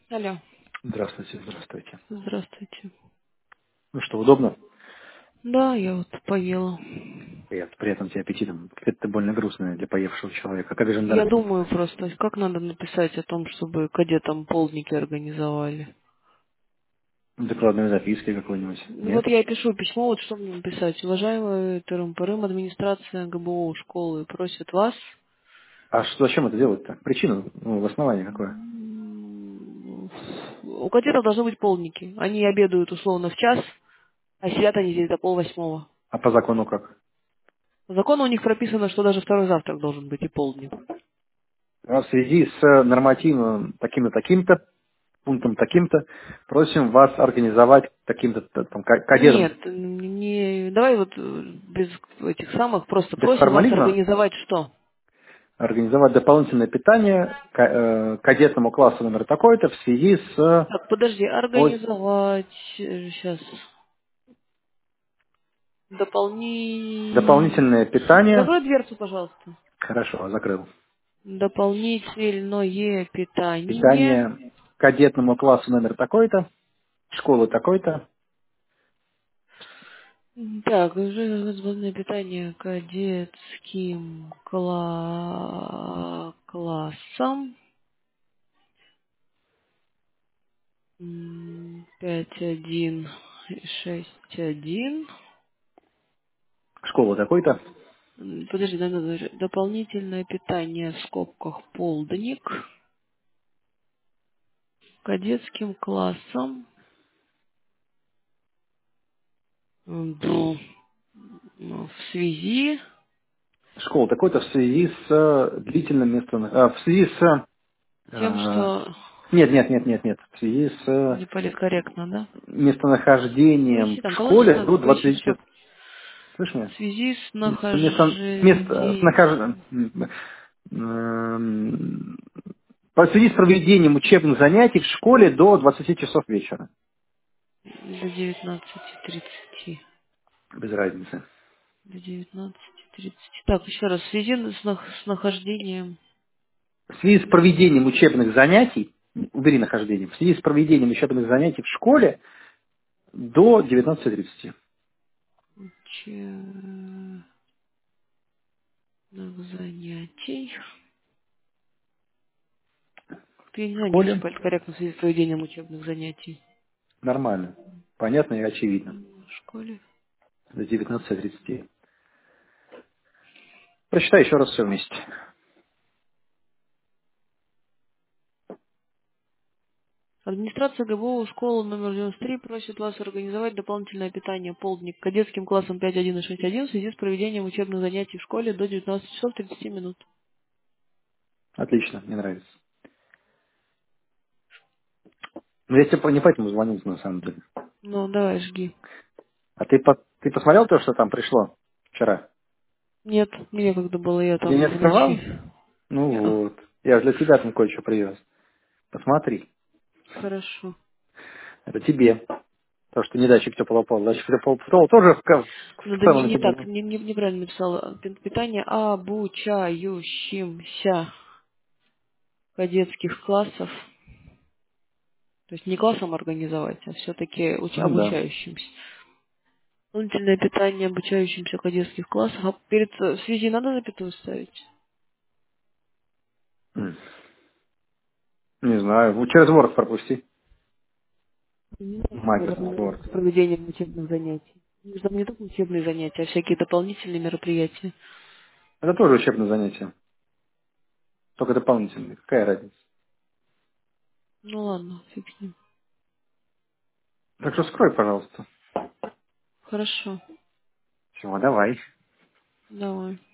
Алло. Здравствуйте, здравствуйте. Здравствуйте. Ну что, удобно? Да, я вот поела. Приятного тебе аппетита. Это больно грустно для поевшего человека. Как Я жандарм? думаю просто, как надо написать о том, чтобы кадетам полдники организовали. Докладной запиской какой-нибудь. Ну Нет? вот я пишу письмо, вот что мне написать. Уважаемый ТРМ-ПРМ, администрация ГБО школы просит вас. А что, зачем это делать-то? Причину? Ну, в основании какое? У кадетов должны быть полдники. Они обедают условно в час, а сидят они здесь до 7:30. А по закону как? По закону у них прописано, что даже второй завтрак должен быть и полдник. А в связи с нормативом таким-то, таким-то, пунктом таким-то, просим вас организовать таким-то там, кадетом Нет, не, давай вот без этих самых, просто без просим вас формализма организовать что? организовать дополнительное питание кадетному классу номер такой-то в связи с Так, подожди, организовать, сейчас, дополнительное питание. закрой дверцу, пожалуйста. Хорошо, закрыл. Дополнительное питание. Питание кадетному классу номер такой-то, школы такой-то, Так, уже дополнительное питание кадетским классом. 5.1.6.1. школы такой-то, Подожди, надо дополнительное питание в скобках полдник кадетским классом в связи школа такой-то в связи с длительным в связи с с тем, что нет, в связи с не политкорректно, да? Ну, ищи местонахождением в там, школе количество до поищи 20 часов. часов. Слышь В меня? связи с С по связи с проведением учебных занятий в школе до 20 часов вечера. до 19:30. Без разницы. До 19:30. Так, еще раз, в связи с нахождением. В связи с проведением учебных занятий, убери нахождение, в связи с проведением учебных занятий в школе до 19:30. Учебных занятий. Я не В знаю, не очень школе политкорректно в связи с проведением учебных занятий. нормально. Понятно и очевидно. В школе. До 19:30. Прочитай еще раз все вместе. Администрация ГБО школы номер 93 просит вас организовать дополнительное питание полдник кадетским классом 5.1 и 6.1 в связи с проведением учебных занятий в школе до 19 часов 30 минут. Отлично, мне нравится. Но я тебе не поэтому звонил на самом деле. Ну, давай, жги. А ты посмотрел то, что там пришло вчера? Нет, мне когда было, я Тебе не там в открывал? ночи. Ну Неа. вот. Я для тебя там кое-что привез. Посмотри. Хорошо. Это тебе. То, что не датчик теплого пола. Датчик теплого пола тоже Ну в да целом не так, тебе. неправильно написала. Питание обучающимся кадетских классов. То есть не классом организовать, а все-таки Ну да. обучающимся. Дополнительное питание обучающимся кадетских классов. А перед в связи надо запятую ставить? М. Не знаю. Ну, через Word пропусти. Не знаю, что это Microsoft Word. с проведением учебных занятий. Ну, там не только учебные занятия, а всякие дополнительные мероприятия. Это тоже учебное занятие. Только дополнительное. Какая разница? Ну ладно, фиг с ним. Так что скрой, пожалуйста. Хорошо. Все, давай. Давай.